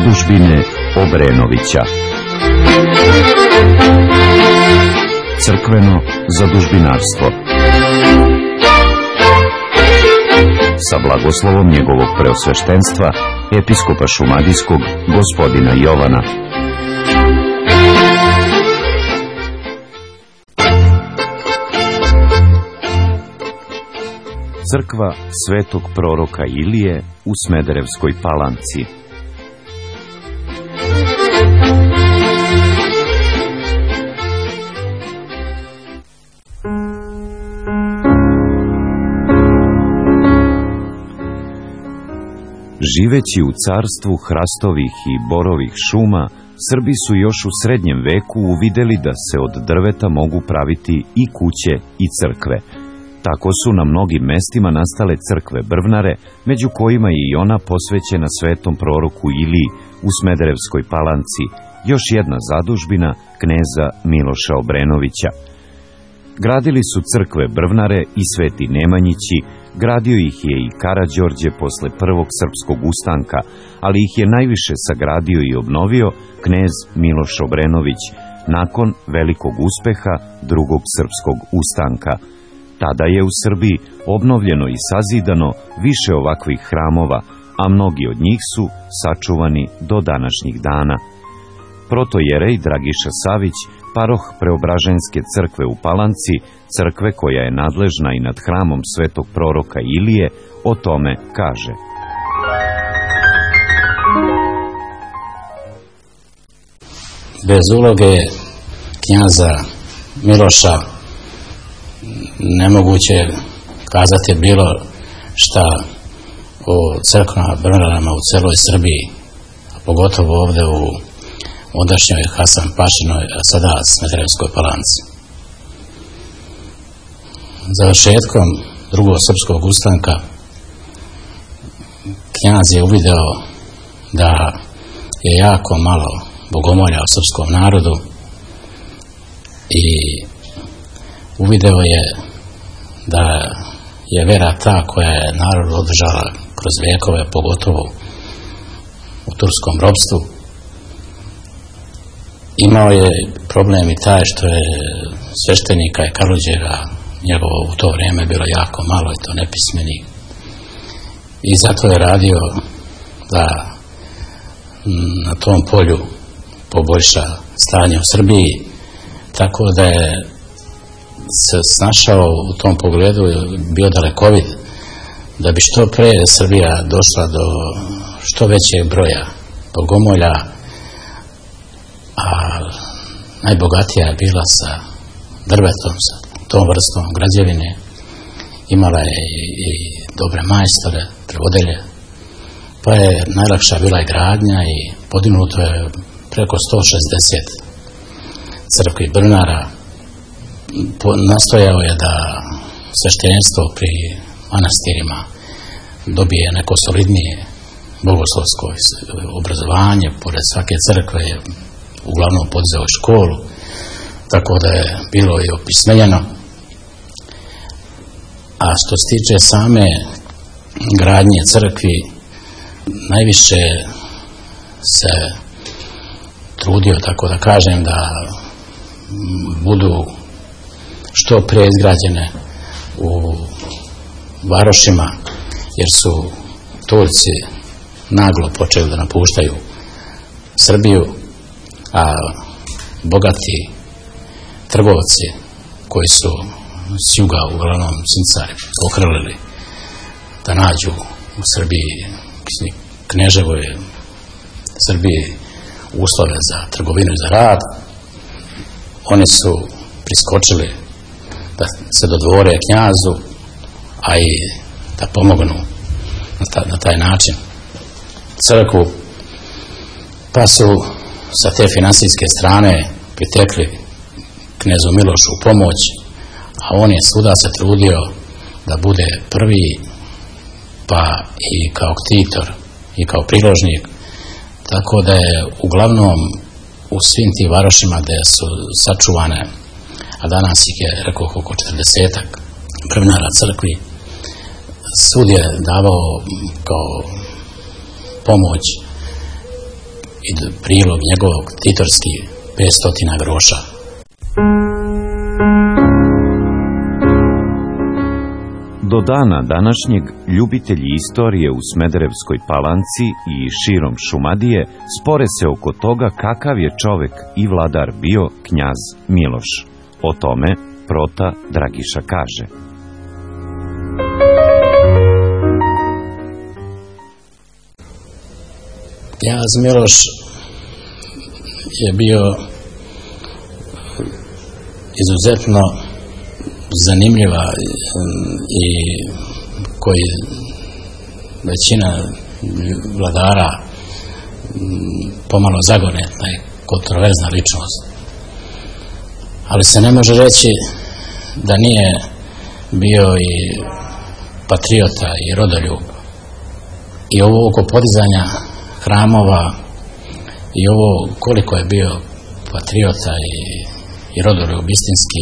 Zadužbine Obrenovića. Crkveno zadužbinarstvo. Sa blagoslovom njegovog preosveštenstva, episkopa Šumadijskog, gospodina Jovana. Crkva svetog proroka Ilije u Smederevskoj Palanci. Živeći u carstvu hrastovih i borovih šuma, Srbi su još u srednjem veku uvideli da se od drveta mogu praviti i kuće i crkve. Tako su na mnogim mestima nastale crkve brvnare, među kojima je i ona posvećena svetom proroku Iliji u Smederevskoj Palanci, još jedna zadužbina kneza Miloša Obrenovića. Gradili su crkve brvnare i sveti Nemanjići, gradio ih je i Karađorđe posle prvog srpskog ustanka, ali ih je najviše sagradio i obnovio knez Miloš Obrenović nakon velikog uspeha drugog srpskog ustanka. Tada je u Srbiji obnovljeno i sazidano više ovakvih hramova, a mnogi od njih su sačuvani do današnjih dana. Protojerej Dragiša Savić, paroh Preobraženske crkve u Palanci, crkve koja je nadležna i nad hramom svetog proroka Ilije, o tome kaže: Bez uloge knjaza Miloša nemoguće je kazati bilo šta o crkvama brvnarama u celoj Srbiji, a pogotovo ovde u ondašnjoj Hasan Pašinoj, a sada Smederevskoj Palanci. Završetkom drugog srpskog ustanka knjaz je uvideo da je jako malo bogomolja u srpskom narodu i uvideo je da je vera ta koja je narod održala kroz vekove, pogotovo u turskom ropstvu. Imao je problem i taj što je sveštenika i kaluđera njegovo u to vrijeme bilo jako malo i to nepismeni. I zato je radio da na tom polju poboljša stanje u Srbiji, tako da je se snašao u tom pogledu, bio dalekovid, da bi što pre Srbija došla do što većeg broja bogomolja, a najbogatija je bila sa drvetom, sa tom vrstom građevine. Imala je i dobre majstore, prevodelje, pa je najlakša bila i gradnja i podignuto je preko 160 crkvi brvnara. Nastojao je da sveštenstvo pri manastirima dobije neko solidnije bogoslovsko obrazovanje. Pored svake crkve je uglavnom podizao školu, tako da je bilo i opismenjeno. A što se tiče same gradnje crkvi, najviše se trudio, tako da kažem, da budu što pre izgrađene u varošima, jer su Turci naglo počeli da napuštaju Srbiju, a bogati trgovci koji su s juga, uglavnom Sincari, okrelili da nađu u Srbiji, Kneževoj Srbiji, uslove za trgovinu i za rad, oni su priskočili da se dodvore knjazu, a i da pomognu na taj način crkvu, pa su sa te finansijske strane pritekli knezu Milošu u pomoć, a on je svuda se trudio da bude prvi, pa i kao ktitor i kao priložnik, tako da je uglavnom u svim tim varošima gde su sačuvane, a danas ih je, rekao, oko 40-ak brvnara crkvi, svud je davao kao pomoć i prilog njegovog titorski 500 groša. Do dana današnjeg ljubitelji istorije u Smederevskoj Palanci i širom Šumadije spore se oko toga kakav je čovek i vladar bio knjaz Miloš. O tome Prota Dragiša kaže. Knjaz Miloš je bio izuzetno zanimljiva i koji većina vladara pomalo zagonetna i kontroverzna ličnost. Ali se ne može reći da nije bio i patriota i rodoljub. I ovo oko podizanja hramova i ovo koliko je bio patriota i rodoljub istinski,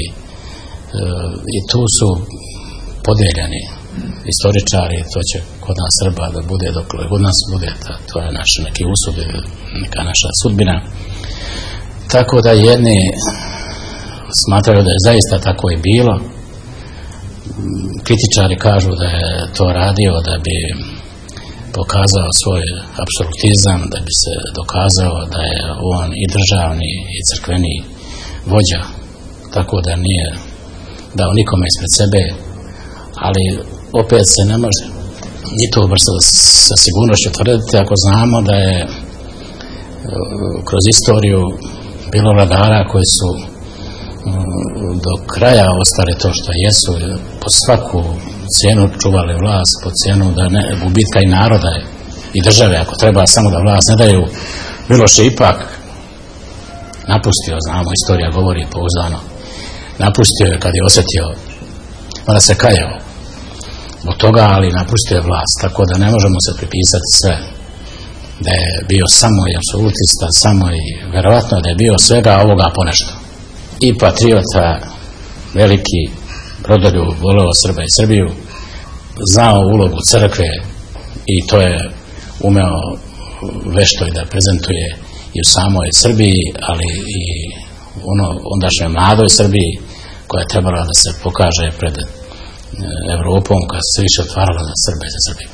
i tu su podijeljeni istoričari, to će kod nas Srba da bude dok kod nas bude, to je naš neki usud, neka naša sudbina. Tako da jedni smatraju da je zaista tako i bilo. Kritičari kažu da je to radio da bi pokazao svoj apsolutizam, da bi se dokazao da je on i državni i crkveni vođa, tako da nije dao nikome ispred sebe, ali opet se ne može ni to brzo sa sigurnošću tvrditi ako znamo da je kroz istoriju bilo vladara koji su do kraja ostali to što jesu, po svaku cijenu čuvali vlast, po cijenu da ne, gubitka i naroda i države, ako treba samo da vlast ne daju. Miloš je ipak napustio, znamo, istorija govori pouzdano, napustio je kad je osjetio, mada se kajao od toga, ali napustio je vlast, tako da ne možemo se pripisati sve da je bio samo i apsolutista, samo i verovatno da je bio svega ovoga ponešto. I patriota, veliki rodoljub, voleo Srba i Srbiju, znao ulogu crkve i to je umeo vešto i da prezentuje i u samoj Srbiji, ali i ondašnjoj mladoj Srbiji koja je trebala da se pokaže pred Evropom kad se više otvarala za Srbe i za Srbiju.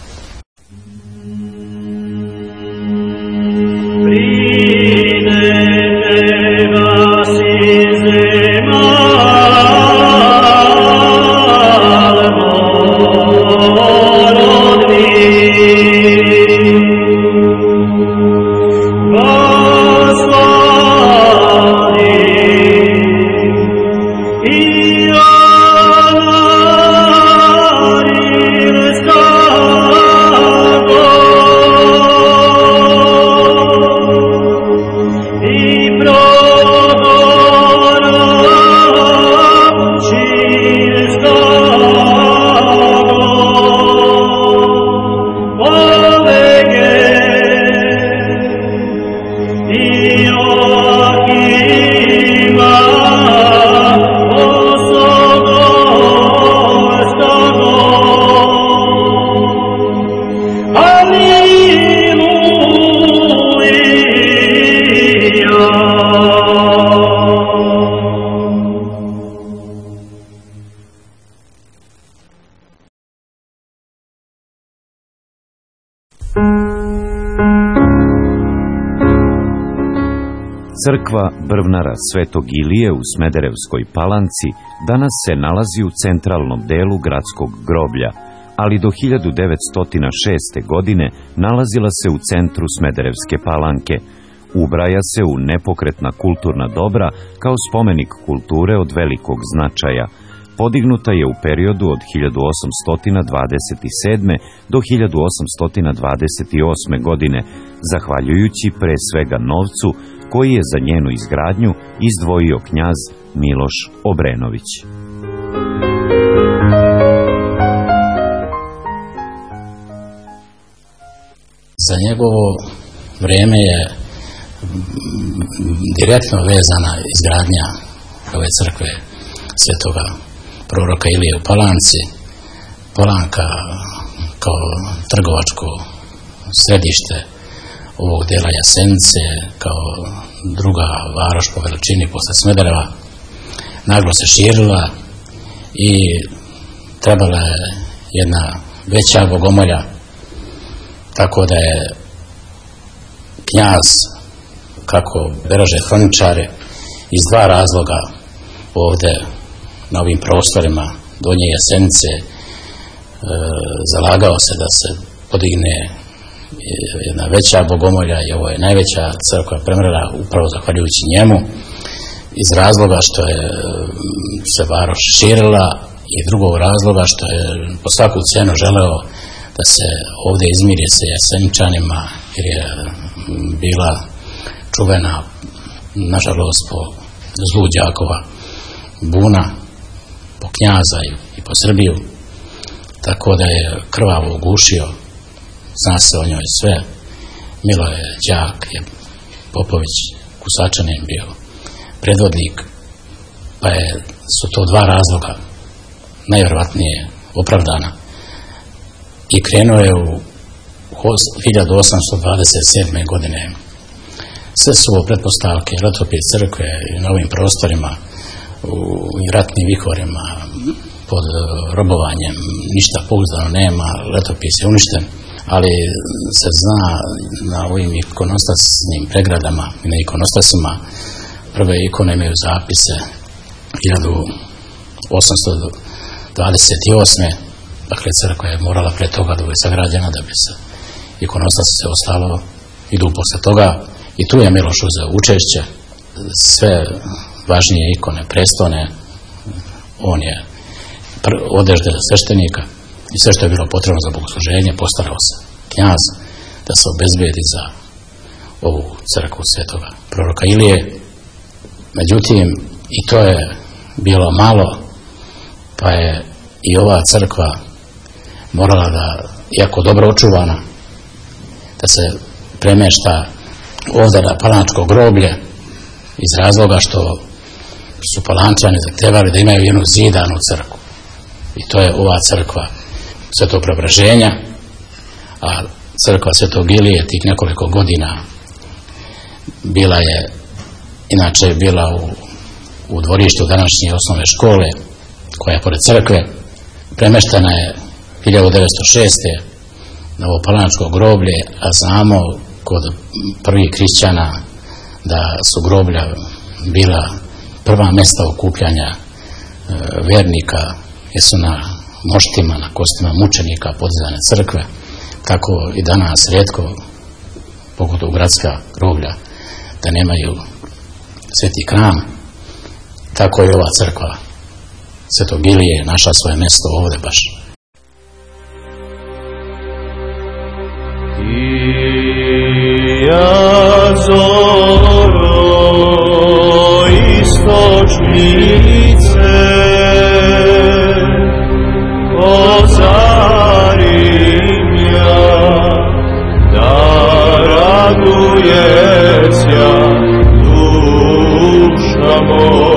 Crkva Brvnara Svetog Ilije u Smederevskoj Palanci danas se nalazi u centralnom delu gradskog groblja, ali do 1906. godine nalazila se u centru Smederevske Palanke. Ubraja se u nepokretna kulturna dobra kao spomenik kulture od velikog značaja. Podignuta je u periodu od 1827. do 1828. godine, zahvaljujući pre svega novcu koji je za njenu izgradnju izdvojio knjaz Miloš Obrenović. Za njegovo vrijeme je direktno vezana izgradnja ove crkve svetoga proroka Ilije u Palanci. Palanka kao trgovačko središte ovog dela Jasenice kao druga varoš po veličini posle Smedereva naglo se širila i trebala je jedna veća bogomolja, tako da je knjaz, kako berože hroničari, iz dva razloga ovde na ovim prostorima Donje Jasenice zalagao se da se podigne jedna veća bogomolja i ovo je najveća crkva Premerela upravo zahvaljujući njemu, iz razloga što je se varoš širila i drugog razloga što je po svaku cenu želeo da se ovde izmiri sa Jaseničanima, jer je bila čuvena, nažalost, po zlu đakova buna po knjaza i po Srbiju, tako da je krvavo ugušio, zna se o njoj sve. Miloje đak je Popović Kusačanin bio predvodnik, pa su to dva razloga najvjerovatnije opravdana, i krenuo je u 1827. godine. Sve su ovo pretpostavke, letopis crkve na ovim prostorima, u ratnim vihorima, pod robovanjem, ništa pouzdano nema, letopis je uništen, ali se zna na ovim ikonostasnim pregradama i na ikonostasima prve ikone imaju zapise 1828. Dakle, crkva je morala pre toga da bude sagrađena da bi se ikonostas se ostalo, idu posle toga, i tu je Miloš uzeo učešće. Sve važnije ikone, prestone, on je odežde sveštenika i sve što je bilo potrebno za bogosluženje postarao se knjaz da se obezbedi za ovu crkvu svetoga proroka Ilije. Međutim, i to je bilo malo, pa je i ova crkva morala da, iako dobro očuvana, da se premešta ovdje na Palanačko groblje, iz razloga što su Palančani zahtevali da imaju jednu zidanu crkvu. I to je ova crkva Svetog Preobraženja, a crkva Svetog Ilije tih nekoliko godina bila je, inače bila u dvorištu današnje osnovne škole, koja je pored crkve. Premeštena je 1906. na ovo Palanačko groblje, a znamo kod prvih hrišćana da su groblja bila prva mesta okupljanja vernika, jer su na moštima, na kostima mučenika podizane crkve. Tako i danas rijetko, pogotovo gradska groblja, da nemaju sveti hram. Tako i ova crkva Svetog Ilije našla svoje mjesto ovdje baš. Zoro istočnice, ozarim ja, da raduje sja duša moja.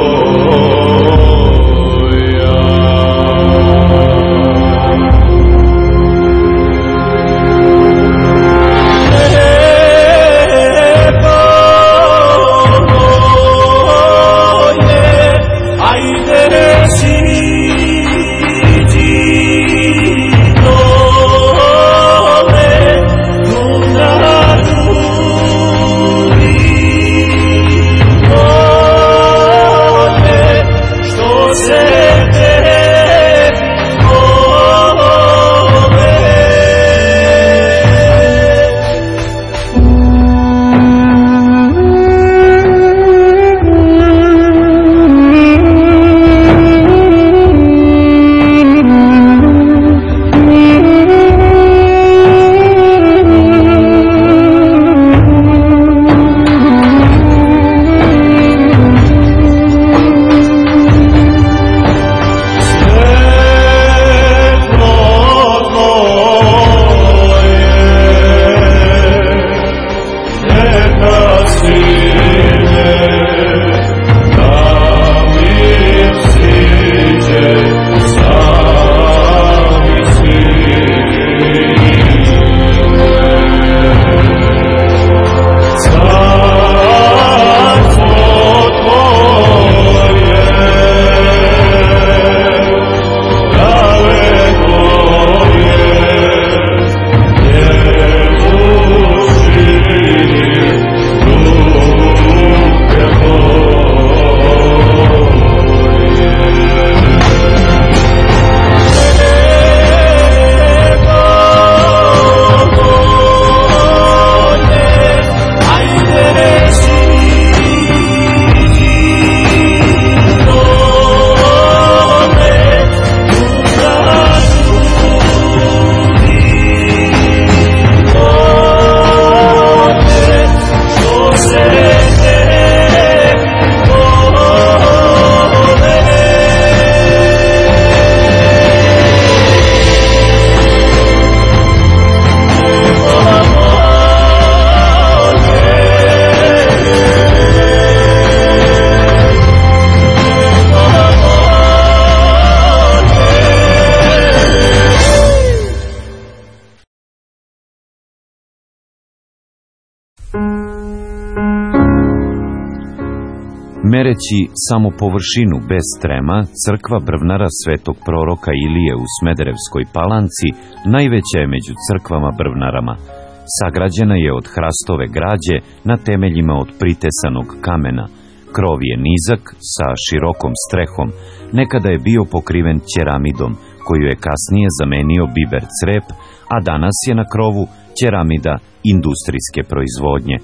Mereći samo površinu bez trema, crkva brvnara svetog proroka Ilije u Smederevskoj Palanci najveća je među crkvama brvnarama. Sagrađena je od hrastove građe na temeljima od pritesanog kamena. Krov je nizak sa širokom strehom, nekada je bio pokriven ćeramidom, koju je kasnije zamenio biber crep, a danas je na krovu ćeramida industrijske proizvodnje.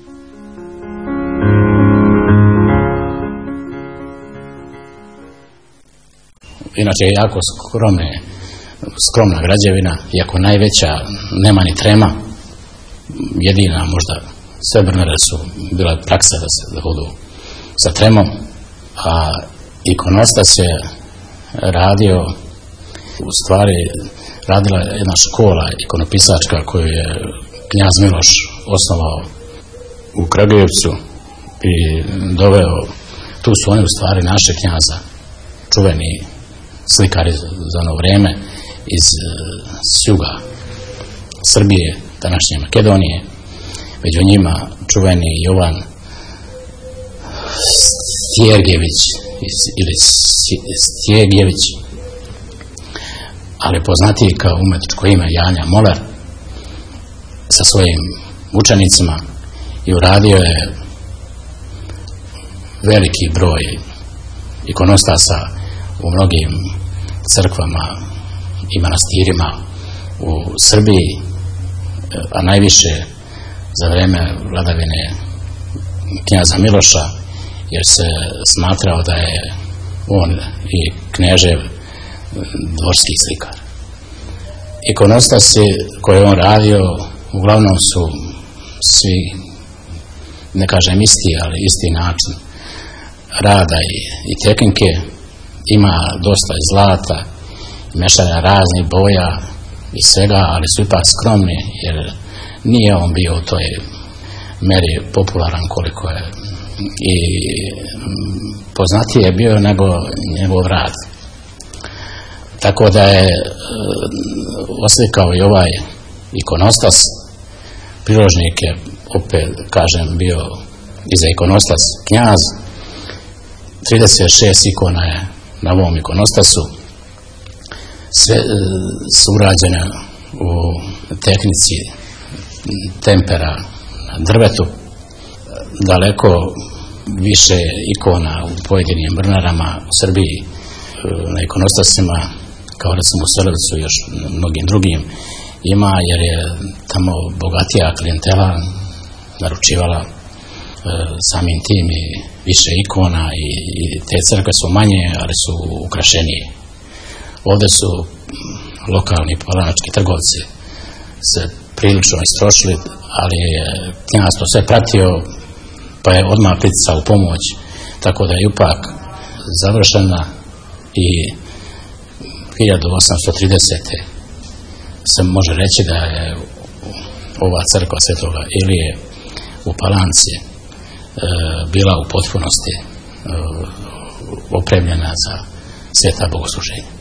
Inače je jako skromna građevina, iako najveća, nema ni trema, jedina možda, sve brvnare su bila praksa da budu sa tremom, a ikonostas je radio, u stvari radila jedna škola ikonopisačka koju je knjaz Miloš osnovao u Kragujevcu i doveo, tu su oni u stvari naše knjaza, čuveni slikari za ono vrijeme iz juga Srbije, današnje Makedonije, među njima čuveni Jovan Stjergević ili Stjegević, ali poznatiji kao umetničko ime Janja Moler, sa svojim učenicima, i uradio je veliki broj ikonostasa u mnogim crkvama i manastirima u Srbiji, a najviše za vreme vladavine knjaza Miloša, jer se smatrao da je on i knežev dvorski slikar. Ikonostasi koje on radio uglavnom su svi, ne kažem isti, ali isti način rada i tehnike. Ima dosta i zlata, mešanja raznih boja i svega, ali su ipak skromni, jer nije on bio u toj meri popularan koliko je, i poznatiji je bio nego njegov rad. Tako da je oslikao i ovaj ikonostas. Priložnik je, opet kažem, bio i za ikonostas knjaz. 36 ikona je na ovom ikonostasu. Sve su urađene u tehnici tempera na drvetu. Daleko više ikona u pojedinim brvnarama u Srbiji na ikonostasima, kao recimo u Srpcu i još mnogim drugim, ima, jer je tamo bogatija klijentela naručivala samim tim i više ikona, i te crkve su manje, ali su ukrašenije. Ovdje su lokalni palanački trgovci se prilično istrošili, ali je knjaz to sve pratio, pa je odmah pritisao u pomoć, tako da je ipak završena i 1830. se može reći da je ova crkva Svetoga Ilije u Palanci bila u potpunosti opremljena za sveta bogosluženja.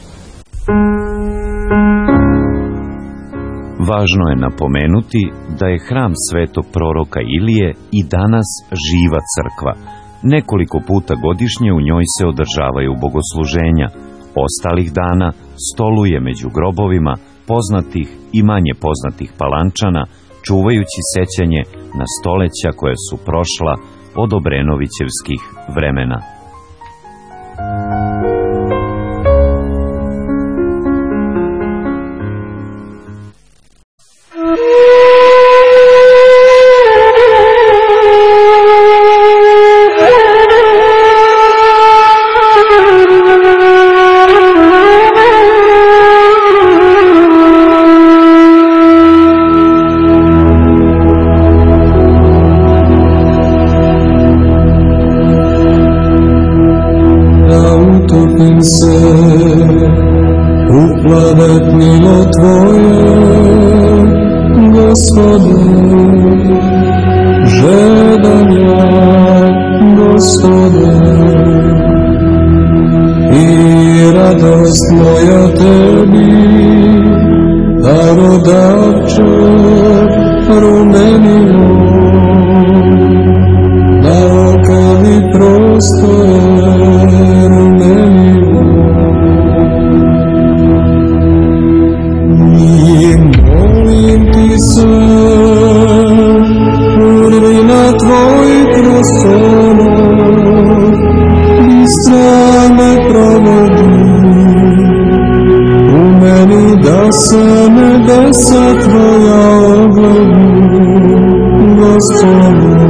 Važno je napomenuti da je hram svetog proroka Ilije i danas živa crkva. Nekoliko puta godišnje u njoj se održavaju bogosluženja. Ostalih dana stoluje među grobovima poznatih i manje poznatih Palančana, čuvajući sećanje na stoleća koja su prošla od Obrenovićevskih vremena. Moja tebi, darodavče rumenio, na okali prostor da se nebesa tvoja oglednu, Gospode.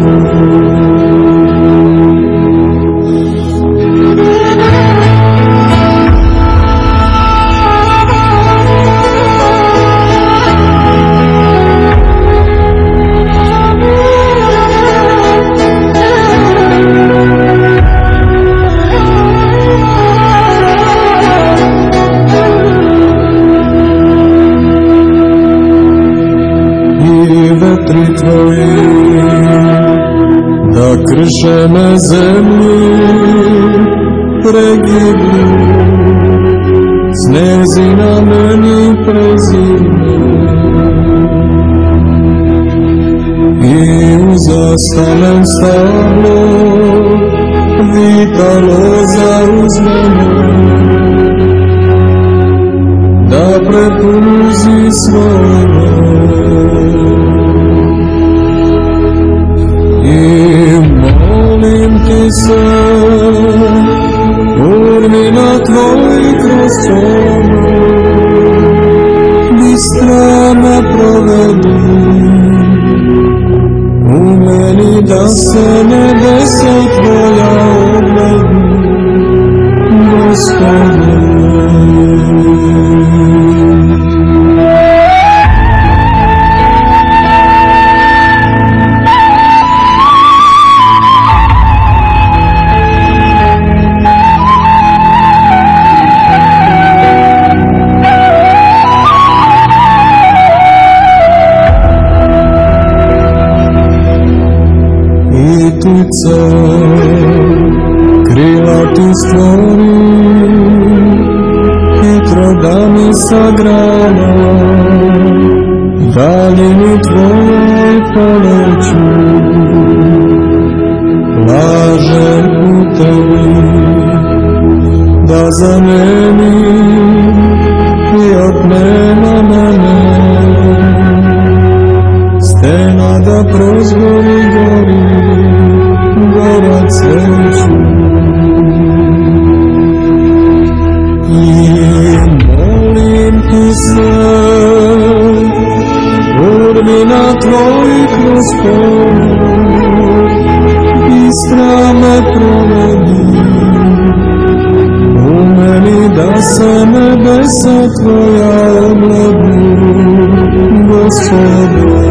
Vetri tvoji da kršene zemlji pregibnu, snezi na meni prezime i uzastanem stablo vita loza uz mene da prepuzi svoje. I molim ti se, urmina tvojih kroz somu, bistra me provedi, u meni da se nebesa tvoja oglednu, Gospode. Krila ti stvori hitro da mi sagrana, daljini tvoje poleću, lažem u tebi da zameni i otnema mene, stena da prozgori gori gorac sveću. I molim ti se, urmina tvojih kroz polju, bistra me provedi, u meni da se nebesa tvoja oglednu, Gospode.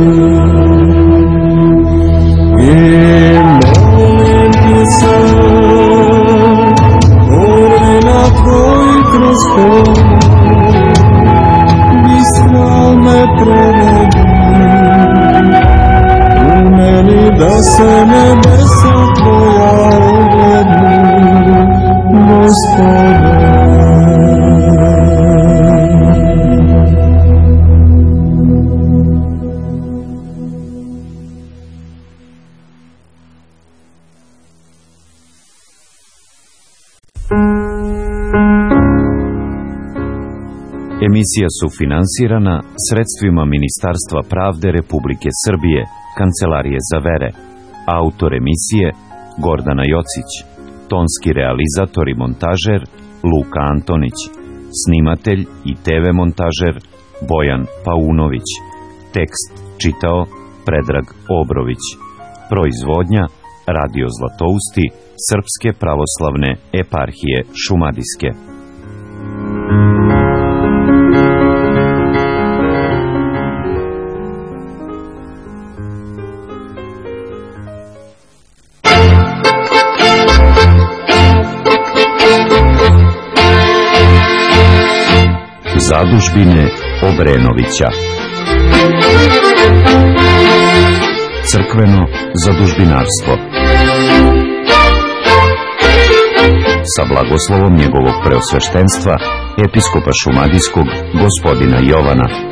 Bistra me provedi, u meni da se nebesa tvoja oglednu, Gospode. Emisija sufinansirana sredstvima Ministarstva pravde Republike Srbije, Kancelarije za vere. Autor emisije Gordana Jocić. Tonski realizator i montažer Luka Antonić. Snimatelj i TV montažer Bojan Paunović. Tekst čitao Predrag Obrović. Proizvodnja Radio Zlatousti Srpske pravoslavne eparhije Šumadijske. Zadužbine Obrenovića. Crkveno zadužbinarstvo. Sa blagoslovom njegovog preosveštenstva, episkopa Šumadijskog, gospodina Jovana.